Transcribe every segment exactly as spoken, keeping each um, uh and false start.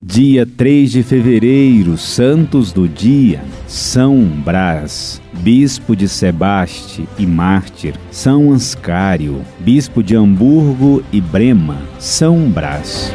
Dia três de fevereiro, santos do dia: São Brás, bispo de Sebaste e mártir; São Anscário, bispo de Hamburgo e Brema; São Brás.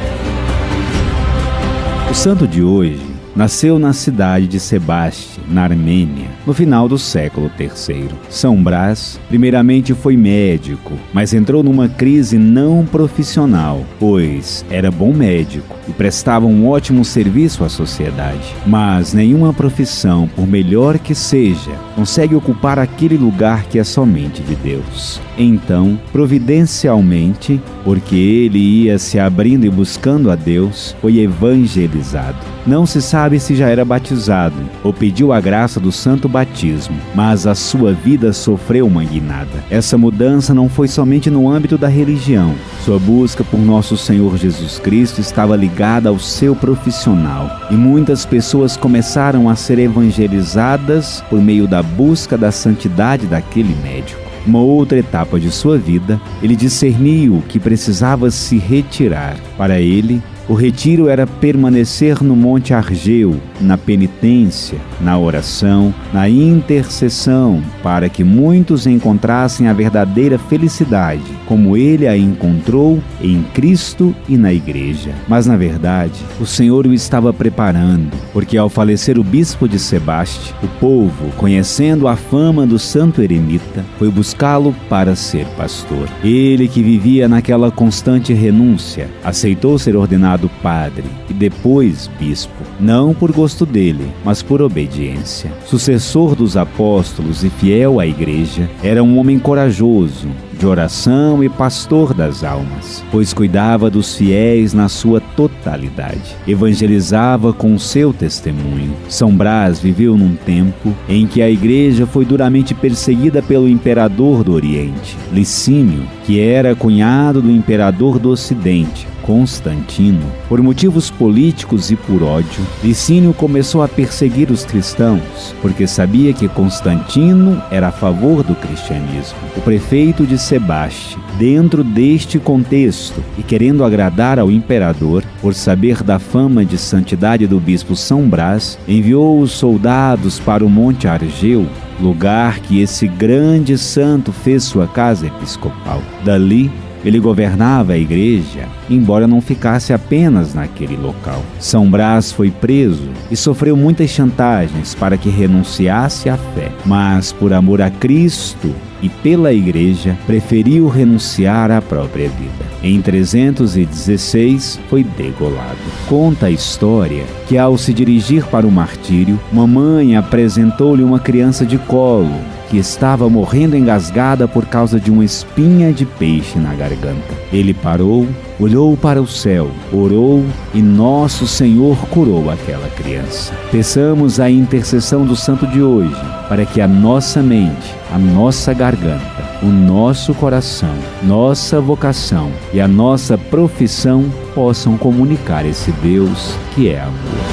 O santo de hoje nasceu na cidade de Sebaste, na Armênia, no final do século terceiro. São Brás, primeiramente foi médico, mas entrou numa crise não profissional, pois era bom médico e prestava um ótimo serviço à sociedade. Mas nenhuma profissão, por melhor que seja, consegue ocupar aquele lugar que é somente de Deus. Então, providencialmente, porque ele ia se abrindo e buscando a Deus, foi evangelizado. Não se sabe se já era batizado ou pediu a graça do santo batismo, mas a sua vida sofreu uma guinada. Essa mudança não foi somente no âmbito da religião. Sua busca por nosso Senhor Jesus Cristo estava ligada ao seu profissional, e muitas pessoas começaram a ser evangelizadas por meio da busca da santidade daquele médico. Uma outra etapa de sua vida, ele discerniu que precisava se retirar. Para ele, o retiro era permanecer no Monte Argeu, na penitência, na oração, na intercessão, para que muitos encontrassem a verdadeira felicidade, como ele a encontrou em Cristo e na Igreja. Mas, na verdade, o Senhor o estava preparando, porque ao falecer o bispo de Sebaste, o povo, conhecendo a fama do santo eremita, foi buscá-lo para ser pastor. Ele, que vivia naquela constante renúncia, aceitou ser ordenado padre e depois bispo, não por gosto dele, mas por obediência. Sucessor dos apóstolos e fiel à Igreja, era um homem corajoso, de oração e pastor das almas, pois cuidava dos fiéis na sua totalidade. Evangelizava com o seu testemunho. São Brás viveu num tempo em que a Igreja foi duramente perseguida pelo imperador do Oriente, Licínio, que era cunhado do imperador do Ocidente, Constantino. Por motivos políticos e por ódio, Licínio começou a perseguir os cristãos, porque sabia que Constantino era a favor do cristianismo. O prefeito de Sebaste, dentro deste contexto e querendo agradar ao imperador, por saber da fama de santidade do bispo São Brás, enviou os soldados para o Monte Argeu, lugar que esse grande santo fez sua casa episcopal. Dali, ele governava a Igreja, embora não ficasse apenas naquele local. São Brás foi preso e sofreu muitas chantagens para que renunciasse à fé, mas por amor a Cristo e pela Igreja, preferiu renunciar à própria vida. Em trezentos e dezesseis, foi degolado. Conta a história que, ao se dirigir para o martírio, uma mãe apresentou-lhe uma criança de colo, que estava morrendo engasgada por causa de uma espinha de peixe na garganta. Ele parou, olhou para o céu, orou e nosso Senhor curou aquela criança. Peçamos a intercessão do santo de hoje, para que a nossa mente, a nossa garganta, o nosso coração, nossa vocação e a nossa profissão possam comunicar esse Deus que é amor.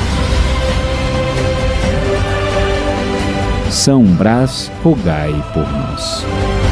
São Brás, rogai por nós.